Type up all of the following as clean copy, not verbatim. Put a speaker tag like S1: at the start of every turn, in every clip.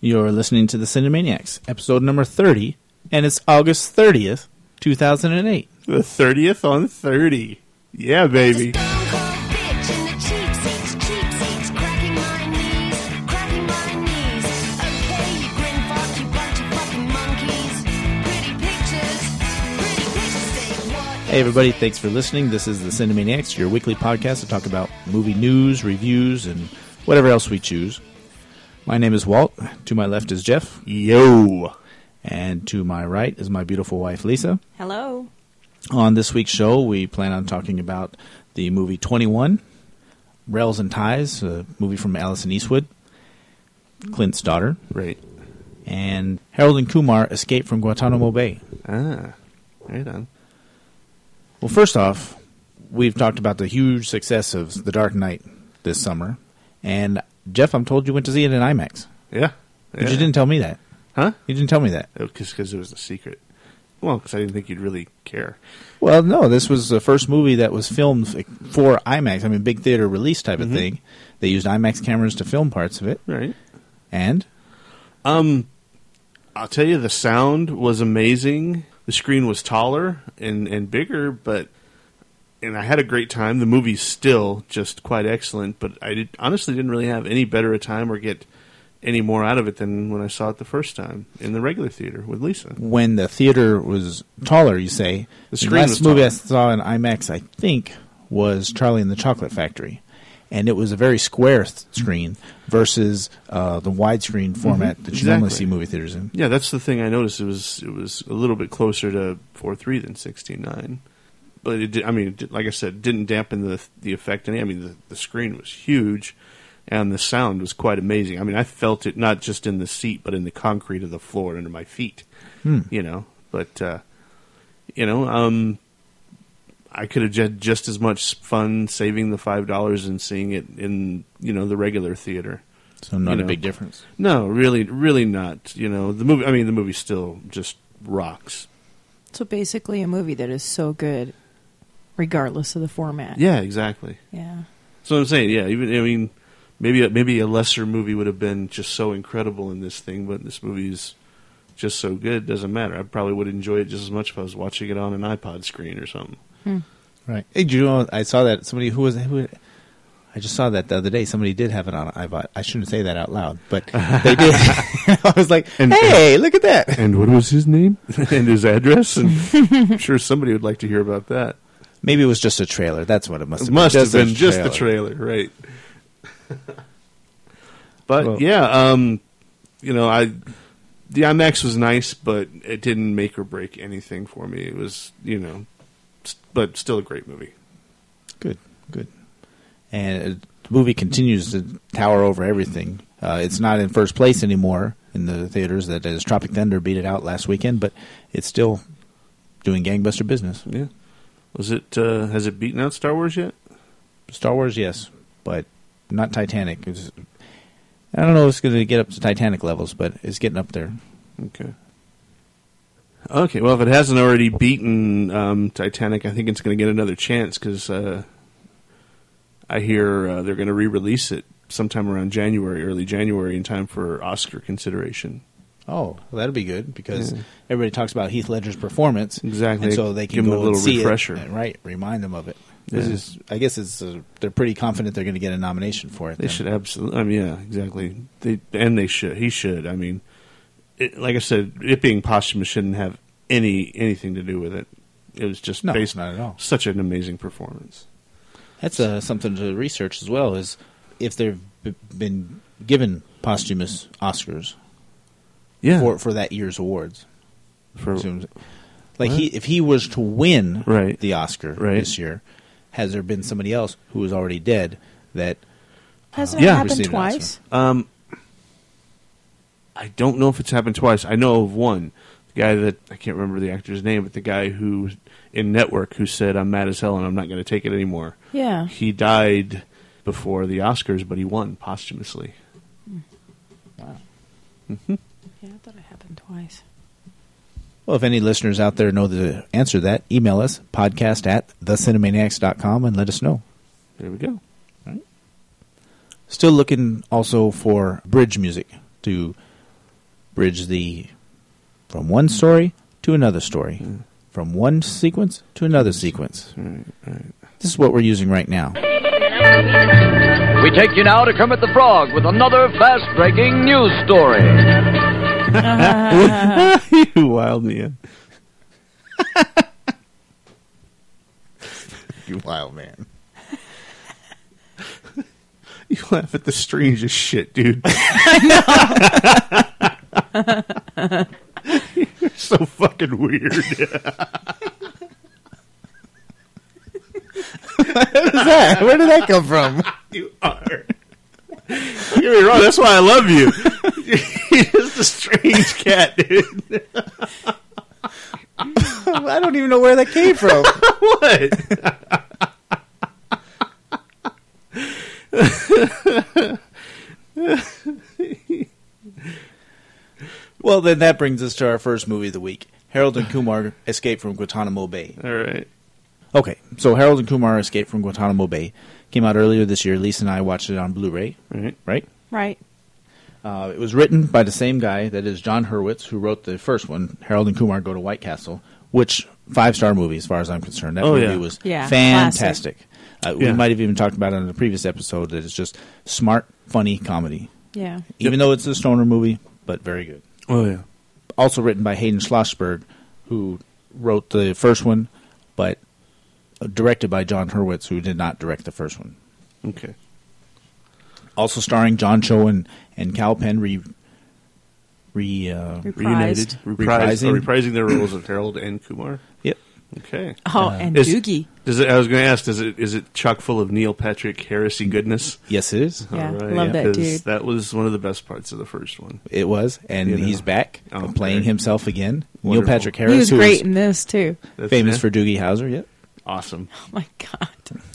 S1: You're listening to The Cinemaniacs, episode number 30, and it's August 30th, 2008.
S2: The 30th on 30. Yeah, baby.
S1: Hey everybody, thanks for listening. This is The Cinemaniacs, your weekly podcast to talk about movie news, reviews, and whatever else we choose. My name is Walt. To my left is Jeff.
S2: Yo.
S1: And to my right is my beautiful wife, Lisa.
S3: Hello.
S1: On this week's show, we plan on talking about the movie 21, Rails and Ties, a movie from Alison Eastwood, Clint's daughter.
S2: Right.
S1: And Harold and Kumar Escape from Guantanamo Bay.
S2: Ah, right on.
S1: Well, first off, we've talked about the huge success of The Dark Knight this summer. And, Jeff, I'm told you went to see it in IMAX.
S2: Yeah.
S1: But you didn't tell me that.
S2: Huh?
S1: You didn't tell me that.
S2: Because it was a secret. Well, because I didn't think you'd really care.
S1: Well, no, this was the first movie that was filmed for IMAX. I mean, big theater release type of thing. They used IMAX cameras to film parts of it.
S2: Right.
S1: And?
S2: I'll tell you, the sound was amazing. The screen was taller and bigger, and I had a great time. The movie's still just quite excellent, but I honestly didn't really have any better a time or get any more out of it than when I saw it the first time in the regular theater with Lisa. When
S1: the theater was taller, you say.
S2: The screen was
S1: movie
S2: taller.
S1: I saw in IMAX, I think, was Charlie and the Chocolate Factory. And it was a very square screen versus the widescreen format that you normally see movie theaters in.
S2: Yeah, that's the thing I noticed. It was a little bit closer to 4:3 than 16:9. But like I said, didn't dampen the effect any. I mean, the screen was huge, and the sound was quite amazing. I mean, I felt it not just in the seat, but in the concrete of the floor under my feet. You know, but I could have had just as much fun saving the $5 and seeing it in the regular theater.
S1: So not a big difference.
S2: No, really not. The movie still just rocks.
S3: So basically a movie that is so good regardless of the format.
S2: Yeah, exactly.
S3: Yeah.
S2: So I'm saying, yeah, maybe a lesser movie would have been just so incredible in this thing, but this movie's just so good, it doesn't matter. I probably would enjoy it just as much if I was watching it on an iPod screen or something.
S1: Right. Hey, do you know, I saw that somebody I just saw that the other day. Somebody did have it on iPod. I shouldn't say that out loud, but they did. I was like, hey, look at that.
S2: And what was his name? And his address? And I'm sure somebody would like to hear about that.
S1: Maybe it was just a trailer. That's what it must have been.
S2: It must have been just the trailer, right. But, well, yeah, the IMAX was nice, but it didn't make or break anything for me. It was, but still a great movie.
S1: Good. And the movie continues to tower over everything. It's not in first place anymore in the theaters. That is, Tropic Thunder beat it out last weekend, but it's still doing gangbuster business.
S2: Yeah. Was it? Has it beaten out Star Wars yet?
S1: Star Wars, yes, but not Titanic. I don't know if it's going to get up to Titanic levels, but it's getting up there.
S2: Okay, well, if it hasn't already beaten Titanic, I think it's going to get another chance because I hear they're going to re-release it sometime around early January, in time for Oscar consideration.
S1: Oh, well, that'll be good because everybody talks about Heath Ledger's performance.
S2: Exactly.
S1: And so they can
S2: give them
S1: go
S2: a little
S1: and see
S2: refresher.
S1: It, right, remind them of it.
S2: Yeah.
S1: I guess they're pretty confident they're going to get a nomination for it.
S2: They should absolutely. I mean, yeah, exactly. They should. He should. I mean, like I said, it being posthumous shouldn't have anything to do with it. It was just
S1: not at all.
S2: Such an amazing performance.
S1: That's something to research as well, is if they've been given posthumous Oscars for that year's awards. If he was to win the Oscar this year, has there been somebody else who was already dead that
S3: hasn't it happened twice?
S2: I don't know if it's happened twice. I know of one. The guy that, I can't remember the actor's name, but the guy who in Network who said, "I'm mad as hell and I'm not going to take it anymore."
S3: Yeah.
S2: He died before the Oscars, but he won posthumously.
S1: Wow.
S2: Mm-hmm.
S3: Yeah, I thought it happened twice.
S1: Well, if any listeners out there know the answer to that, email us, podcast@thecinemaniacs.com, and let us know.
S2: There we go.
S1: All right. Still looking also for bridge music to bridge from one story to another story, from one sequence to another sequence.
S2: Right.
S1: This is what we're using right now.
S4: We take you now to Kermit the Frog with another fast-breaking news story.
S2: You wild man.
S1: You wild man.
S2: You laugh at the strangest shit, dude. You're so fucking weird.
S1: Where did that come from?
S2: You are. Don't get me wrong, that's why I love you. You're just a strange cat, dude.
S1: I don't even know where that came from.
S2: What?
S1: Well, then that brings us to our first movie of the week. Harold and Kumar Escape from Guantanamo Bay.
S2: All right.
S1: Okay, so Harold and Kumar Escape from Guantanamo Bay came out earlier this year. Lisa and I watched it on Blu-ray, right?
S3: Right.
S1: It was written by the same guy, that is John Hurwitz, who wrote the first one, Harold and Kumar Go to White Castle, which 5-star movie as far as I'm concerned. That movie was fantastic. We might have even talked about it in a previous episode that it's just smart, funny comedy.
S3: Yeah.
S1: Even though it's a stoner movie, but very good.
S2: Oh, yeah.
S1: Also written by Hayden Schlossberg, who wrote the first one, but directed by John Hurwitz, who did not direct the first one.
S2: Okay.
S1: Also starring John Cho and Cal Penn
S3: Reprised.
S2: Reprising their roles of Harold and Kumar.
S1: Yep.
S2: Okay.
S3: Oh, and Doogie.
S2: I was going to ask, is it chock full of Neil Patrick Harris goodness?
S1: Yes, it is.
S3: Yeah,
S2: All right.
S3: love that
S2: 'Cause
S3: dude.
S2: That was one of the best parts of the first one.
S1: It was, and
S2: You know.
S1: he's back playing himself again.
S2: Wonderful.
S1: Neil Patrick Harris,
S3: He was
S1: who
S3: great
S1: is
S3: in this, too.
S1: famous for Doogie Howser. Yep.
S2: Awesome.
S3: Oh, my God.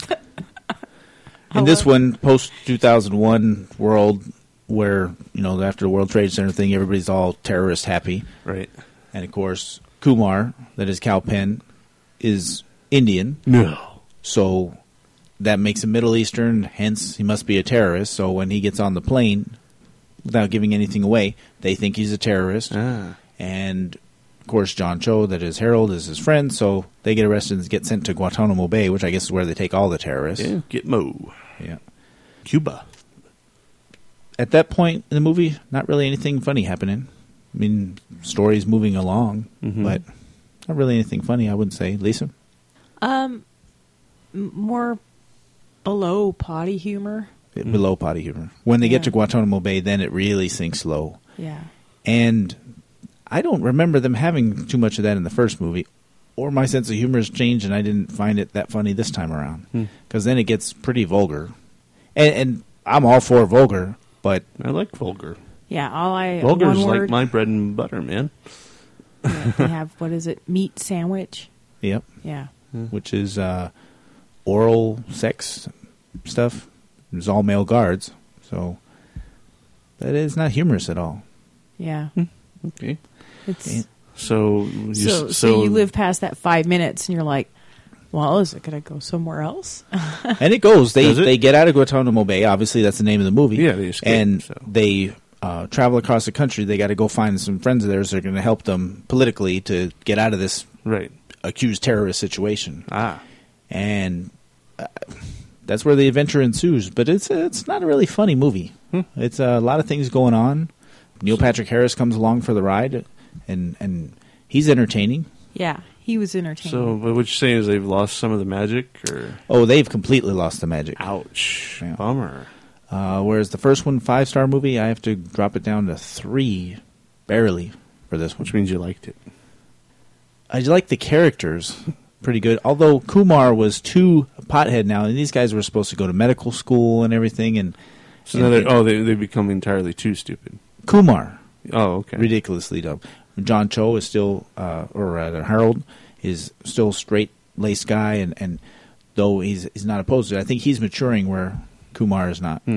S1: In this one, post 2001 world, where after the World Trade Center thing, everybody's all terrorist happy,
S2: Right.
S1: and of course Kumar, that is Cal Penn, is Indian.
S2: No.
S1: So that makes him Middle Eastern, hence he must be a terrorist. So when he gets on the plane, without giving anything away, they think he's a terrorist. And, of course, John Cho, that is Harold, is his friend, so they get arrested and get sent to Guantanamo Bay, which I guess is where they take all the terrorists.
S2: Yeah, Gitmo.
S1: Yeah.
S2: Cuba.
S1: At that point in the movie, not really anything funny happening. I mean, story's moving along, but not really anything funny, I wouldn't say. Lisa?
S3: More below potty humor.
S1: Below potty humor. When they get
S3: Yeah.
S1: to Guantanamo Bay, then it really sinks low.
S3: Yeah.
S1: And I don't remember them having too much of that in the first movie, or my sense of humor has changed and I didn't find it that funny this time around. Because then it gets pretty vulgar. And I'm all for vulgar, but...
S2: I like vulgar.
S3: Yeah,
S2: Vulgar's
S3: one
S2: like
S3: word.
S2: my bread and butter, man.
S3: Yeah, they have, what is it, meat sandwich?
S1: Yep.
S3: Yeah.
S1: Which is oral sex stuff. It's all male guards. So that is not humorous at all.
S3: Yeah.
S2: Okay.
S3: It's
S2: So
S3: you live past that 5 minutes and you're like, well, is it going to go somewhere else?
S1: And it goes.
S2: Does it?
S1: They get out of Guantanamo Bay. Obviously, that's the name of the movie.
S2: Yeah, they escape,
S1: And
S2: so.
S1: they travel across the country. They got to go find some friends of theirs that are going to help them politically to get out of this
S2: Right.
S1: accused terrorist situation.
S2: Ah.
S1: And that's where the adventure ensues. But it's not a really funny movie. It's a lot of things going on. Neil Patrick Harris comes along for the ride, and he's entertaining.
S3: Yeah, he was entertaining.
S2: So, but what you're saying is they've lost some of the magic, or
S1: Oh, they've completely lost the magic.
S2: ouch,
S1: Yeah.
S2: bummer.
S1: Whereas the first one, 5-star movie, I have to drop it down to 3, barely, for this one.
S2: Which means you liked it.
S1: I like the characters pretty good. Although Kumar was too pothead now, and these guys were supposed to go to medical school and everything. And
S2: So now they become entirely too stupid.
S1: Kumar,
S2: Oh, okay.
S1: ridiculously dumb. John Cho is still, or rather Harold, is still straight-laced guy, and though he's not opposed to it, I think he's maturing where Kumar is not.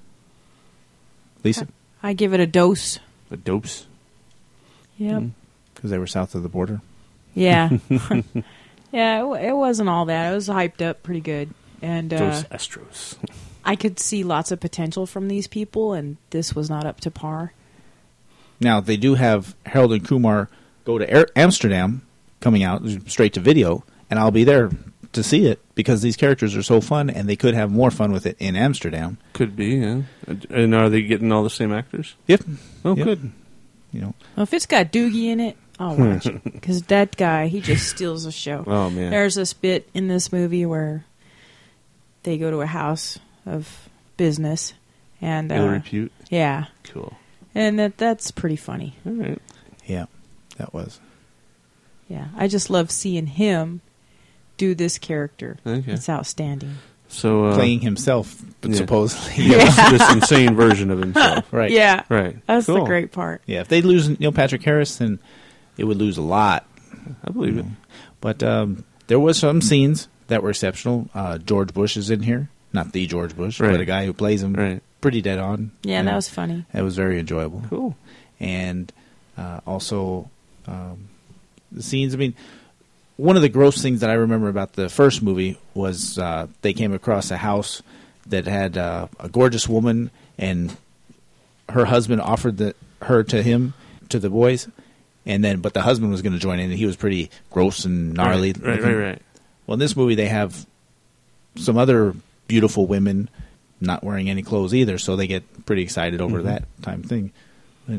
S1: Lisa?
S3: I give it a dose.
S2: The dopes.
S3: Yep.
S1: Because they were south of the border.
S3: Yeah. Yeah, it wasn't all that. It was hyped up pretty good. And
S2: Dos Astros.
S3: I could see lots of potential from these people, and this was not up to par.
S1: Now, they do have Harold and Kumar Go to Amsterdam coming out straight to video, and I'll be there to see it because these characters are so fun, and they could have more fun with it in Amsterdam.
S2: Could be, yeah. And are they getting all the same actors?
S1: Yep.
S2: Oh,
S1: Yep.
S2: good.
S1: You know,
S3: Well, if it's got Doogie in it, I'll watch it. Because that guy, he just steals the show.
S2: Oh, man.
S3: There's this bit in this movie where they go to a house of business. And
S2: Ill repute?
S3: yeah.
S2: Cool.
S3: And that's pretty funny.
S2: All right.
S1: yeah, that was.
S3: Yeah. I just love seeing him do this character.
S2: Okay.
S3: It's outstanding.
S2: So,
S1: Playing himself,
S2: yeah.
S1: supposedly.
S2: this insane version of himself.
S1: Right.
S3: Yeah.
S2: Right.
S3: That's
S2: Cool.
S3: the great part.
S1: Yeah, if they lose Neil Patrick Harris, then it would lose a lot.
S2: I believe it.
S1: But there was some scenes that were exceptional. George Bush is in here. Not the George Bush,
S2: Right.
S1: but a guy who plays him
S2: Right.
S1: pretty dead on.
S3: Yeah, that was funny.
S1: That was very enjoyable.
S2: Cool.
S1: And also the scenes. I mean, one of the gross things that I remember about the first movie was they came across a house that had a gorgeous woman, and her husband offered her to him, to the boys, but the husband was going to join in, and he was pretty gross and gnarly.
S2: Right.
S1: Well, in this movie, they have some other beautiful women not wearing any clothes either, so they get pretty excited over that time thing. But,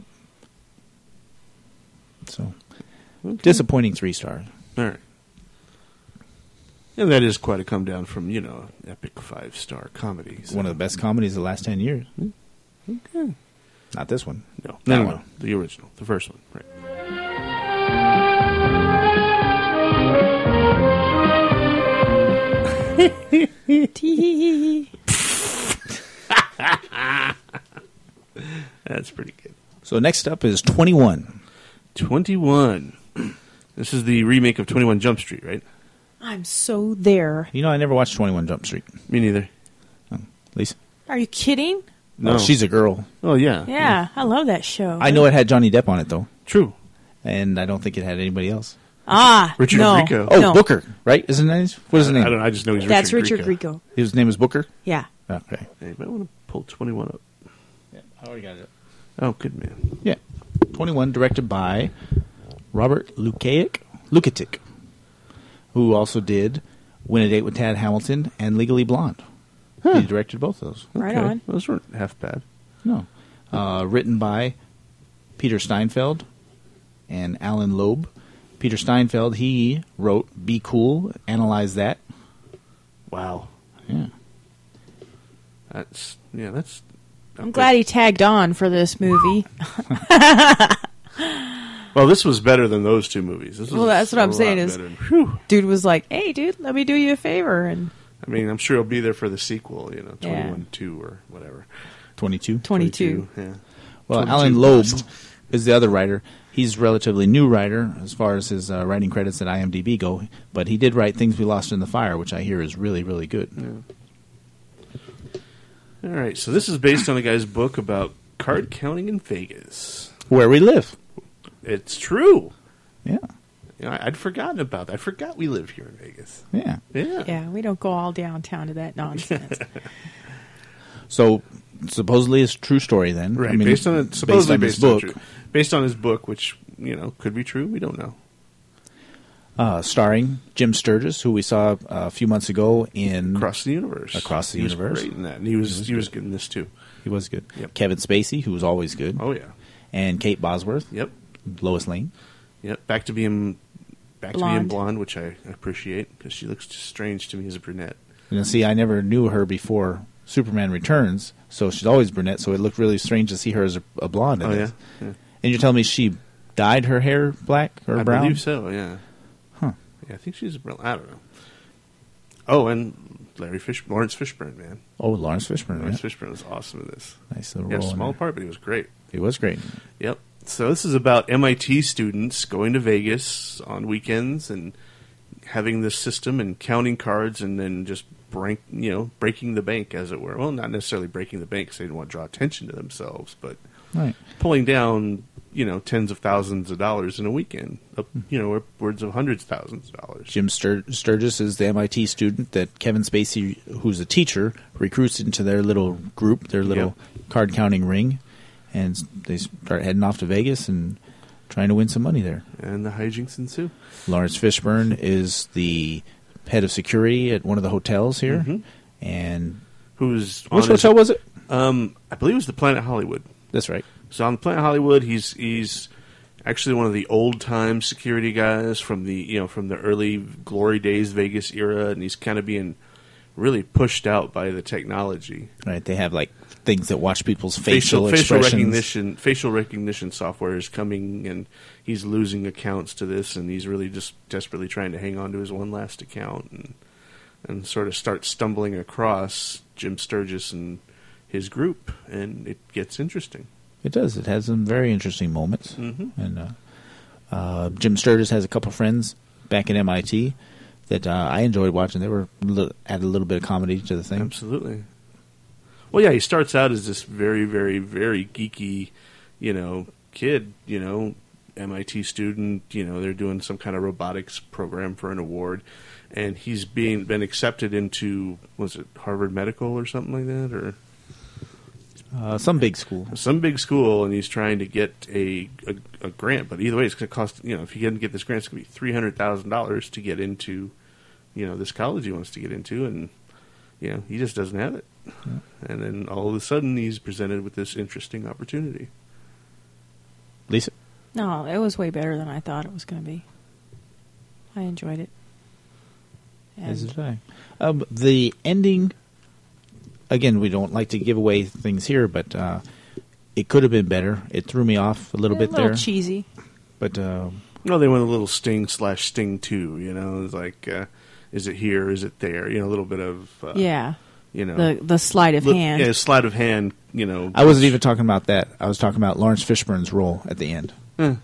S1: so, disappointing 3 stars.
S2: All right. And that is quite a come down from, epic 5-star comedies.
S1: One of the best comedies of the last 10 years.
S2: Okay.
S1: Not this one.
S2: No.
S1: That
S2: No.
S1: one.
S2: The original. The first one. Right.
S3: Tee.
S2: That's pretty good.
S1: So next up is 21.
S2: 21. This is the remake of 21 Jump Street, right?
S3: I'm so there.
S1: You know, I never watched 21 Jump Street.
S2: Me neither.
S1: Lisa?
S3: Are you kidding?
S2: No.
S1: Oh, she's a girl.
S2: Oh, yeah.
S3: Yeah, I love that show.
S1: I know it had Johnny Depp on it, though.
S2: True.
S1: And I don't think it had anybody else.
S2: Richard
S3: no,
S2: Grieco.
S1: Oh,
S3: no.
S1: Booker, right? Isn't that his? What is his
S2: I
S1: name?
S2: don't know. I just know he's
S3: That's
S2: Richard
S3: Richard Grieco.
S1: His name is Booker?
S3: Yeah.
S1: Okay.
S2: Hey, you might want to pull 21 up.
S1: Yeah, I already got it.
S2: Oh, good man.
S1: Yeah. 21, directed by Robert Lukatic, who also did Win a Date with Tad Hamilton and Legally Blonde. He directed both of those.
S3: Right
S2: Okay.
S3: on.
S2: Those weren't half bad.
S1: No. Written by Peter Steinfeld and Alan Loeb. Peter Steinfeld, he wrote Be Cool, Analyze That.
S2: Wow.
S1: Yeah.
S2: That's.
S3: I'm glad he tagged on for this movie.
S2: Well, this was better than those two movies. This was
S3: Well, that's what I'm
S2: a
S3: saying
S2: lot
S3: is-
S2: better. Whew.
S3: Dude was like, "Hey, dude, let me do you a favor." And
S2: I mean, I'm sure he'll be there for the sequel,
S3: Yeah.
S2: 21-2 or whatever.
S1: 22.
S3: 22.
S2: Yeah.
S1: Well,
S2: 22
S1: Alan Loeb
S2: bust.
S1: is the other writer. He's a relatively new writer as far as his writing credits at IMDb go, but he did write Things We Lost in the Fire, which I hear is really, really good.
S2: All right, so this is based on a guy's book about card counting in Vegas.
S1: Where we live.
S2: It's true.
S1: Yeah.
S2: I'd forgotten about that. I forgot we live here in Vegas.
S1: Yeah.
S2: Yeah.
S3: yeah, we don't go all downtown to that nonsense.
S1: So, supposedly it's a true story then.
S2: Right.
S1: I mean,
S2: based on it, supposedly
S1: his
S2: based on
S1: book.
S2: true. Based on his book, which could be true. We don't know.
S1: Starring Jim Sturgis, who we saw a few months ago in...
S2: Across the Universe.
S1: Across the
S2: He was
S1: Universe.
S2: great in that, and he was good in this too.
S1: He was good.
S2: Yep.
S1: Kevin Spacey, who was always good.
S2: Oh yeah.
S1: And Kate Bosworth.
S2: Yep.
S1: Lois Lane.
S2: Yep. Back to being
S3: Blonde.
S2: blonde, which I appreciate because she looks just strange to me as a brunette.
S1: And see, I never knew her before Superman Returns, so she's always brunette, so it looked really strange to see her as a blonde. in
S2: Oh
S1: this.
S2: yeah.
S1: And you're telling me she dyed her hair black or
S2: I
S1: brown?
S2: believe so. Yeah.
S1: Huh.
S2: Yeah, I think she's. I don't know. Oh, and Lawrence Fishburne, man.
S1: Oh, Lawrence Fishburne.
S2: Lawrence
S1: Yeah.
S2: Fishburne was awesome in this.
S1: Nice little
S2: Yeah,
S1: role. in
S2: small
S1: there.
S2: part, but he was great.
S1: He was great.
S2: Yep. So this is about MIT students going to Vegas on weekends and having this system and counting cards and then just breaking the bank, as it were. Well, not necessarily breaking the bank because they didn't want to draw attention to themselves, but
S1: Right.
S2: pulling down, tens of thousands of dollars in a weekend, upwards of hundreds of thousands of dollars.
S1: Jim Sturgis is the MIT student that Kevin Spacey, who's a teacher, recruits into their little group, their little card counting ring. and they start heading off to Vegas and trying to win some money there.
S2: And the hijinks ensue.
S1: Lawrence Fishburne is the head of security at one of the hotels here, and
S2: Who's
S1: which hotel was it?
S2: I believe it was the Planet Hollywood.
S1: That's right.
S2: So on the Planet Hollywood, he's actually one of the old time security guys from the early glory days Vegas era, and he's kind of being really pushed out by the technology.
S1: Right, they have like things that watch people's facial
S2: facial recognition software is coming, and he's losing accounts to this, and he's really just desperately trying to hang on to his one last account, and sort of start stumbling across Jim Sturgis and his group, and it gets interesting.
S1: It does. It has some very interesting moments, and Jim Sturgis has a couple friends back at MIT that I enjoyed watching. They were add a little bit of comedy to the thing.
S2: Absolutely. Well, yeah, he starts out as this very, very, very geeky, kid, MIT student. They're doing some kind of robotics program for an award, and he's been accepted into, was it Harvard Medical or something like that, or
S1: some big school.
S2: Some big school, and he's trying to get a grant. But either way, it's going to cost, if he doesn't get this grant, it's going to be $300,000 to get into, this college he wants to get into, and he just doesn't have it. Yeah. And then all of a sudden, he's presented with this interesting opportunity.
S1: Lisa?
S3: No, it was way better than I thought it was going to be. I enjoyed it.
S1: As did I. The ending, again, we don't like to give away things here, but it could have been better. It threw me off a little bit there. A little
S3: cheesy.
S1: But
S2: no, they went a little Sting 2, It's like, is it here, is it there? A little bit of...
S3: the sleight of hand.
S2: Yeah, sleight of hand,
S1: I wasn't even talking about that. I was talking about Lawrence Fishburne's role at the end.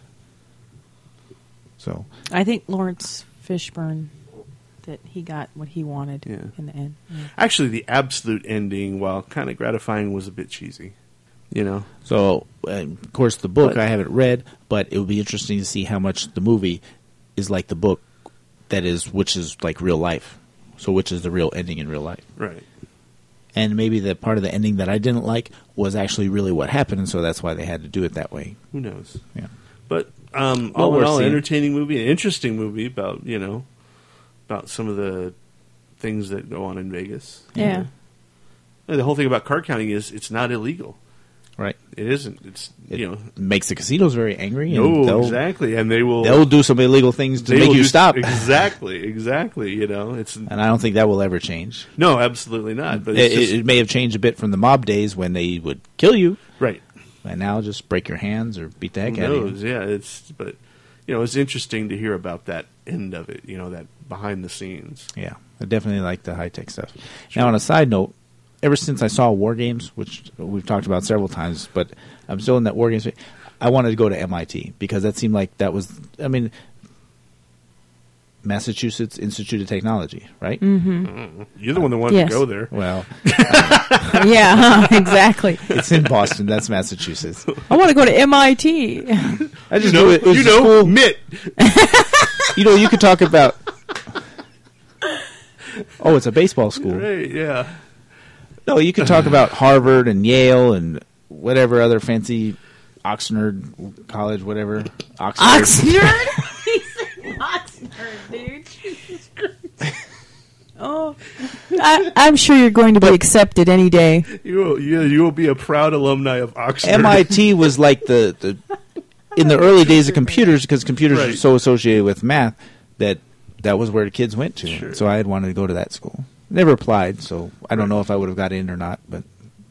S1: So
S3: I think Lawrence Fishburne, that he got what he wanted in the end. Yeah.
S2: Actually, the absolute ending, while kind of gratifying, was a bit cheesy.
S1: So, of course, the book I haven't read, but it would be interesting to see how much the movie is like the book, which is like real life. So, which is the real ending in real life?
S2: Right.
S1: And maybe the part of the ending that I didn't like was actually really what happened, and so that's why they had to do it that way.
S2: Who knows?
S1: Yeah.
S2: But all in all, an entertaining movie, an interesting movie about about some of the things that go on in Vegas.
S3: Yeah.
S2: And the whole thing about card counting is it's not illegal.
S1: Right.
S2: It isn't.
S1: It makes the casinos very angry.
S2: No, exactly. And
S1: they'll do some illegal things to make you stop.
S2: Exactly. And
S1: I don't think that will ever change.
S2: No, absolutely not. But
S1: it may have changed a bit from the mob days when they would kill you.
S2: Right.
S1: And now just break your hands or beat the heck out of you.
S2: Yeah, it's interesting to hear about that end of it, that behind the scenes.
S1: Yeah, I definitely like the high-tech stuff. Sure. Now, on a side note, ever since I saw War Games, which we've talked about several times, but I'm still in that War Games, I wanted to go to MIT because that seemed like that was, Massachusetts Institute of Technology, right?
S3: Mm-hmm.
S2: You're the one that wanted to go there.
S1: Well,
S3: yeah, exactly.
S1: It's in Boston. That's Massachusetts.
S3: I want to go to MIT.
S1: I just knew it. Cool.
S2: MIT.
S1: You could talk about. Oh, it's a baseball school.
S2: Right? Yeah.
S1: No, you could talk about Harvard and Yale and whatever other fancy Oxford College, whatever.
S3: Oxford? Oxford, dude. Oh, I'm sure you're going to be accepted any day.
S2: You will be a proud alumni of Oxford.
S1: MIT was like the in the early days of computers, because computers are so associated with math that was where the kids went to. Sure. So I had wanted to go to that school. Never applied, so I don't know if I would have got in or not. But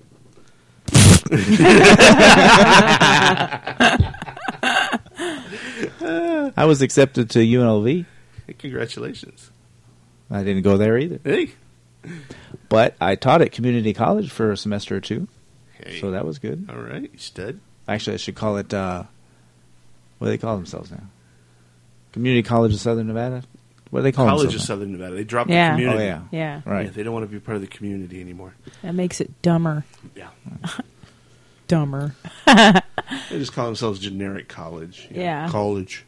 S1: I was accepted to UNLV.
S2: Hey, congratulations.
S1: I didn't go there either.
S2: Hey.
S1: But I taught at community college for a semester or two.
S2: Hey.
S1: So that was good.
S2: All right, you stud.
S1: Actually, I should call it, what do they call themselves now? Community College of Southern Nevada? What do they call themselves?
S2: College of Southern Nevada. They dropped the community.
S1: Oh, yeah. Right.
S2: Yeah, they don't want to be part of the community anymore.
S3: That makes it dumber.
S2: Yeah.
S3: Dumber.
S2: They just call themselves generic college.
S3: Yeah.
S2: College.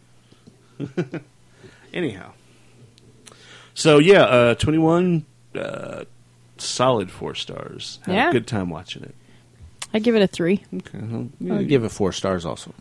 S2: Anyhow. So, 21, solid 4 stars. Had a good time watching it.
S3: I give it a 3.
S2: Okay. Well,
S1: I'd give it 4 stars also.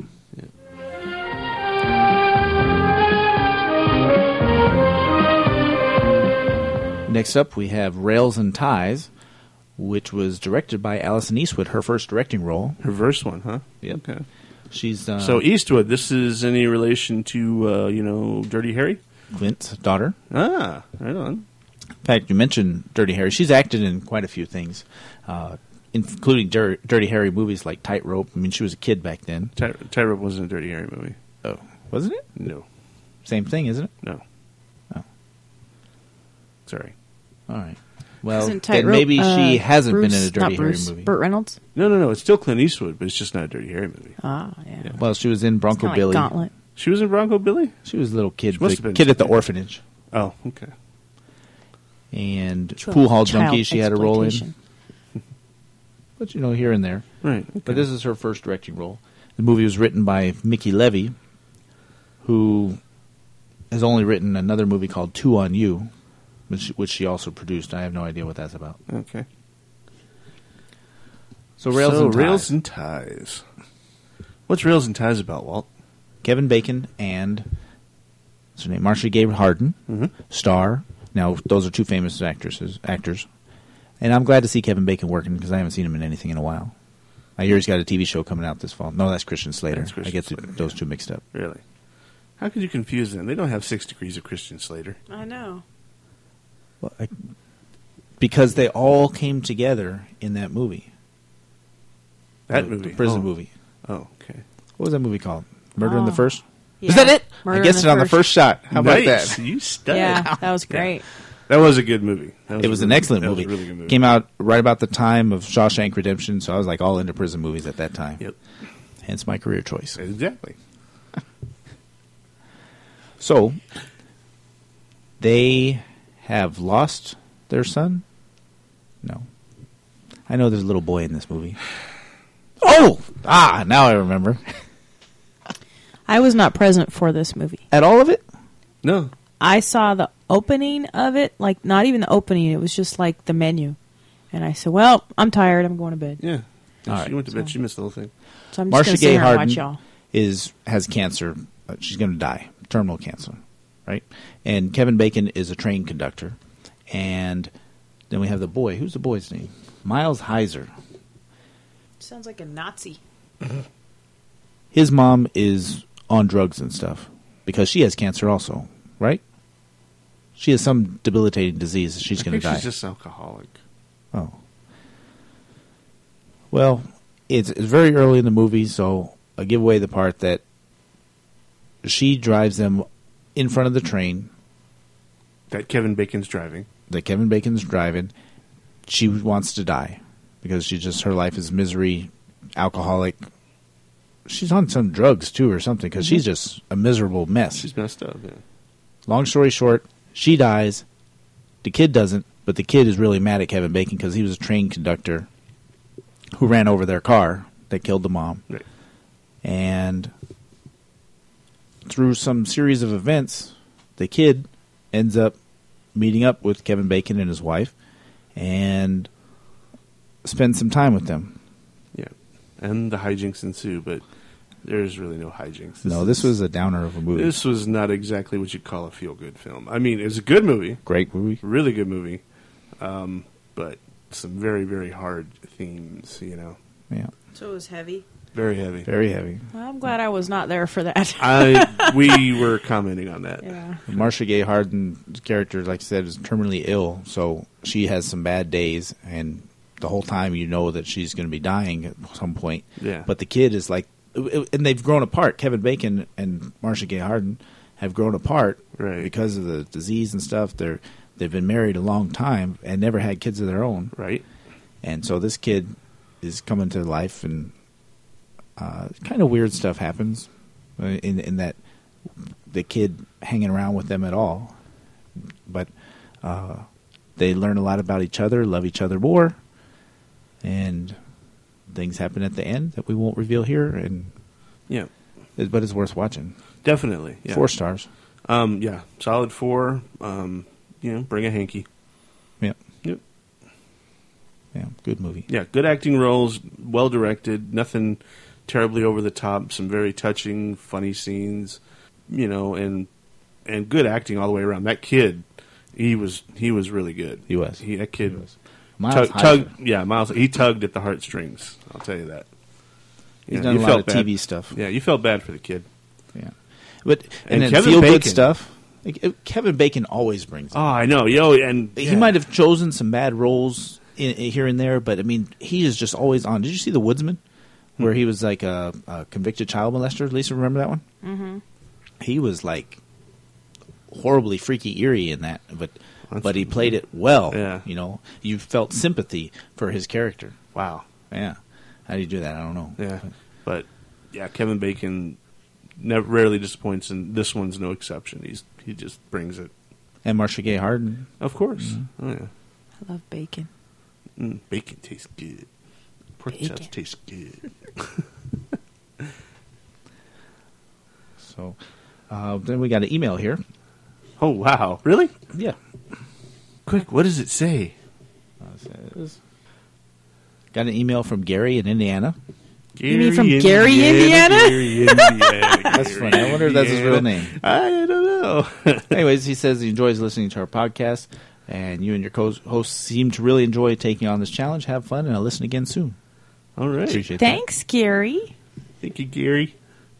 S1: Next up, we have Rails and Ties, which was directed by Alison Eastwood, her first directing role.
S2: her first one, huh?
S1: Yep.
S2: Okay.
S1: She's
S2: So Eastwood, this is any relation to Dirty Harry?
S1: Clint's daughter.
S2: Ah, right on.
S1: In fact, you mentioned Dirty Harry. She's acted in quite a few things, including Dirty Harry movies like Tightrope. I mean, she was a kid back then.
S2: Tightrope wasn't a Dirty Harry movie.
S1: Oh, wasn't it?
S2: No,
S1: Same thing, isn't it?
S2: no.
S1: Oh.
S2: Sorry.
S1: All right. Well,
S3: Isn't
S1: then
S3: Tightrope,
S1: maybe she hasn't
S3: Bruce,
S1: been in a Dirty
S3: not
S1: Harry
S3: Bruce,
S1: movie.
S3: Burt Reynolds?
S2: No. It's still Clint Eastwood, but it's just not a Dirty Harry movie.
S3: Ah, yeah.
S1: Well, she was in Bronco
S3: Kinda
S1: Billy.
S3: like Gauntlet.
S2: She was in Bronco Billy?
S1: She was a little kid,
S2: She must
S1: the
S2: have been
S1: kid at the
S2: something.
S1: orphanage.
S2: Oh, okay.
S1: And
S3: So
S1: Pool Hall
S3: child
S1: Junkie, she had a role in.
S3: exploitation.
S1: But, here and there.
S2: Right. Okay.
S1: But this is her first directing role. The movie was written by Mickey Levy, who has only written another movie called Two on You, which she also produced. I have no idea what that's about.
S2: Okay.
S1: So Rails and Ties.
S2: Rails and Ties. What's Rails and Ties about, Walt?
S1: Kevin Bacon and what's her name? Marcia Gay Harden star. Now, those are two famous actors. And I'm glad to see Kevin Bacon working because I haven't seen him in anything in a while. I hear he's got a TV show coming out this fall. No, that's Christian Slater.
S2: That's Christian
S1: I get
S2: Slater,
S1: those two mixed up.
S2: Really? How could you confuse them? They don't have 6 degrees of Christian Slater.
S3: I know.
S1: Well, because they all came together in that movie.
S2: That
S1: The
S2: movie?
S1: prison
S2: Oh.
S1: movie.
S2: Oh, okay.
S1: What was that movie called? Murder in the
S3: Oh.
S1: First?
S3: Yeah.
S1: Is that it?
S3: Murder
S1: I
S3: in
S1: guessed
S3: the
S1: it on the
S3: First.
S1: first shot. How about
S2: Nice.
S1: that?
S2: You studied.
S3: Yeah, that was great.
S2: That was a good movie.
S1: It was an excellent movie.
S2: That was a really good movie.
S1: Came out right about the time of Shawshank Redemption, so I was like all into prison movies at that time.
S2: Yep.
S1: Hence my career choice.
S2: Exactly.
S1: So, they have lost their son? No. I know there's a little boy in this movie. Oh! Now I remember.
S3: I was not present for this movie.
S1: At all of it?
S2: No.
S3: I saw the opening of it, like not even the opening. It was just like the menu. And I said, well, I'm tired. I'm going to bed.
S2: Yeah.
S1: All
S2: She
S1: right.
S2: went to bed.
S3: So-
S2: She missed the whole thing.
S3: So I'm just
S1: Marcia
S3: going to sit
S1: Gay
S3: here and
S1: Harden
S3: watch y'all.
S1: has cancer. She's going to die. Terminal cancer. Right? And Kevin Bacon is a train conductor. And then we have the boy. Who's the boy's name? Miles Heiser.
S3: Sounds like a Nazi.
S1: His mom is on drugs and stuff because she has cancer also, right? She has some debilitating disease. She's going to die.
S2: She's just alcoholic.
S1: Oh. Well, it's very early in the movie, so I'll give away the part that she drives them in front of the train
S2: That Kevin Bacon's driving.
S1: that Kevin Bacon's driving. She wants to die because her life is misery, alcoholic. She's on some drugs, too, or something, because she's just a miserable mess.
S2: She's messed up, yeah.
S1: Long story short, she dies. The kid doesn't, but the kid is really mad at Kevin Bacon because he was a train conductor who ran over their car that killed the mom.
S2: Right.
S1: And through some series of events, the kid ends up meeting up with Kevin Bacon and his wife and spends some time with them.
S2: Yeah. And the hijinks ensue, but there's really no hijinks.
S1: This was a downer of a movie.
S2: This was not exactly what you'd call a feel-good film. I mean, it's a good movie.
S1: Great movie.
S2: Really good movie. But some very, very hard themes,
S1: Yeah.
S3: So it was heavy.
S2: Very heavy.
S1: Very heavy.
S3: Well, I'm glad I was not there for that.
S2: We were commenting on that.
S3: Yeah.
S1: Marcia Gay Harden's character, like I said, is terminally ill, so she has some bad days, and the whole time you know that she's going to be dying at some point.
S2: Yeah.
S1: But the kid is like, and they've grown apart. Kevin Bacon and Marcia Gay Harden have grown apart
S2: Right.
S1: because of the disease and stuff. They've been married a long time and never had kids of their own.
S2: Right.
S1: And so this kid is coming to life, and kind of weird stuff happens in that the kid hanging around with them at all. But they learn a lot about each other, love each other more, and things happen at the end that we won't reveal here. And
S2: Yeah.
S1: but it's worth watching.
S2: Definitely. Yeah.
S1: 4 stars.
S2: Yeah. Solid 4. Bring a hanky.
S1: Yep.
S2: Yep.
S1: Yeah. Good movie.
S2: Yeah, good acting roles, well directed, nothing terribly over the top. Some very touching, funny scenes, and good acting all the way around. That kid, he was really good.
S1: He was.
S2: That kid
S1: He was. Miles
S2: tugged. Yeah, Miles. He tugged at the heartstrings. I'll tell you that.
S1: He's done a lot of TV stuff.
S2: Yeah, you felt bad for the kid.
S1: Yeah, but and then
S2: Kevin
S1: feel good
S2: Bacon.
S1: stuff. Kevin Bacon always brings it.
S2: Oh, I know, and
S1: He might have chosen some bad roles here and there, but I mean, he is just always on. Did you see The Woodsman, where he was like a convicted child molester? Lisa, remember that one? Mm-hmm. He was like horribly freaky eerie in that, but he played it well.
S2: Yeah.
S1: You felt sympathy for his character.
S2: Wow.
S1: Yeah, how do you do that? I don't know.
S2: Yeah, but yeah, Kevin Bacon rarely disappoints, and this one's no exception. He just brings it.
S1: And Marcia Gay Harden.
S2: Of course. Oh yeah.
S3: I love bacon.
S2: Bacon tastes good. Pork
S3: Bacon.
S2: chops taste good.
S1: So then we got an email here.
S2: Oh wow! Really?
S1: Yeah.
S2: Quick, what does it say?
S1: Got an email from Gary in Indiana.
S3: You mean from Gary, Indiana?
S2: Gary, Indiana.
S1: That's funny. I wonder if that's his real name.
S2: I don't know.
S1: Anyways, he says he enjoys listening to our podcast, and you and your co-hosts seem to really enjoy taking on this challenge. Have fun, and I'll listen again soon.
S2: All right.
S1: Appreciate
S3: Thanks, Gary.
S2: Thank you, Gary.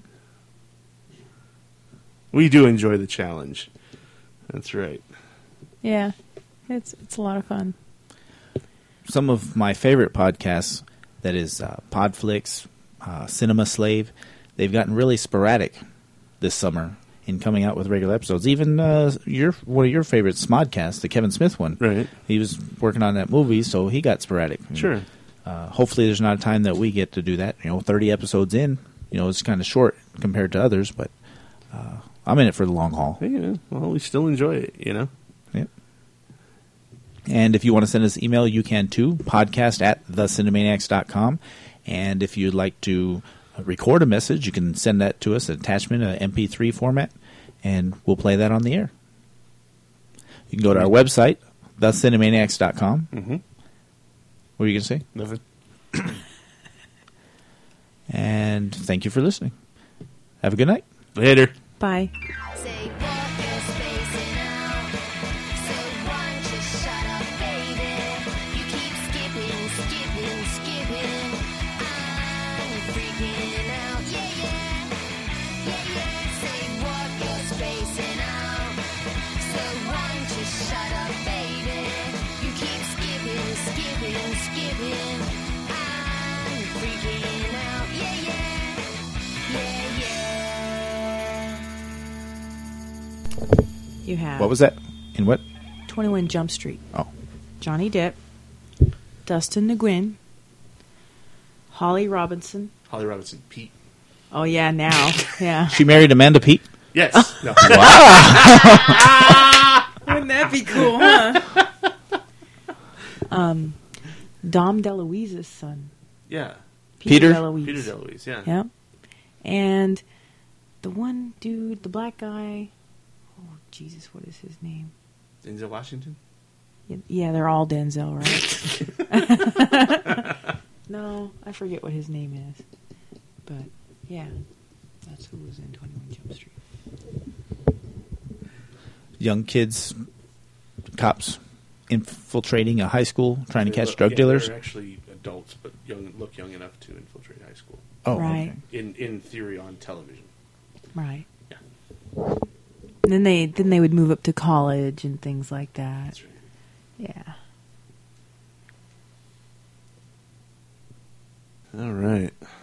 S2: We do enjoy the challenge. That's right.
S3: Yeah, it's a lot of fun.
S1: that. Some of my favorite podcasts, that is Podflix, Cinema Slave, they've gotten really sporadic this summer in coming out with regular episodes. Even one of your favorites, Smodcast, the Kevin Smith one.
S2: Right.
S1: He was working on that movie, so he got sporadic.
S2: Sure.
S1: Hopefully there's not a time that we get to do that. 30 episodes in, it's kind of short compared to others, but I'm in it for the long haul.
S2: Yeah, well, we still enjoy it,
S1: Yep. And if you want to send us an email, you can too, podcast@thecinemaniacs.com. And if you'd like to record a message, you can send that to us, an attachment, an MP3 format, and we'll play that on the air. You can go to our website, thecinemaniacs.com.
S2: Mm-hmm.
S1: What were you going to say?
S2: Nothing.
S1: And thank you for listening. Have a good night.
S2: Later.
S3: Bye.
S5: Say what you're spacing out. So why don't you shut up, baby? You keep skipping. I'm freaking out. Yeah. Say what you're spacing out. So why don't you shut up, baby? You keep skipping. I'm freaking out. Yeah.
S3: You have
S1: What was that? In what?
S3: 21 Jump Street.
S1: Oh.
S3: Johnny Depp, Dustin Nguyen, Holly Robinson.
S2: Holly Robinson, Pete.
S3: Oh yeah, now yeah.
S1: She married Amanda Peet?
S2: Yes. No.
S3: Wouldn't that be cool, huh? Dom DeLuise's son,
S2: Yeah.
S1: Peter?
S3: DeLuise.
S2: Peter DeLuise, yeah.
S3: Yep. And the one dude, the black guy. Oh Jesus, what is his name?
S2: Denzel Washington?
S3: Yeah, they're all Denzel, right? No, I forget what his name is. But yeah, that's who was in 21 Jump Street.
S1: Young kids, cops infiltrating a high school, trying to catch drug dealers.
S2: They're actually adults, but look young enough to infiltrate high school.
S1: Oh,
S3: Right.
S1: okay.
S2: In theory, on television.
S3: Right.
S2: Yeah.
S3: And then they would move up to college and things like that.
S2: That's right.
S3: Yeah.
S2: All right.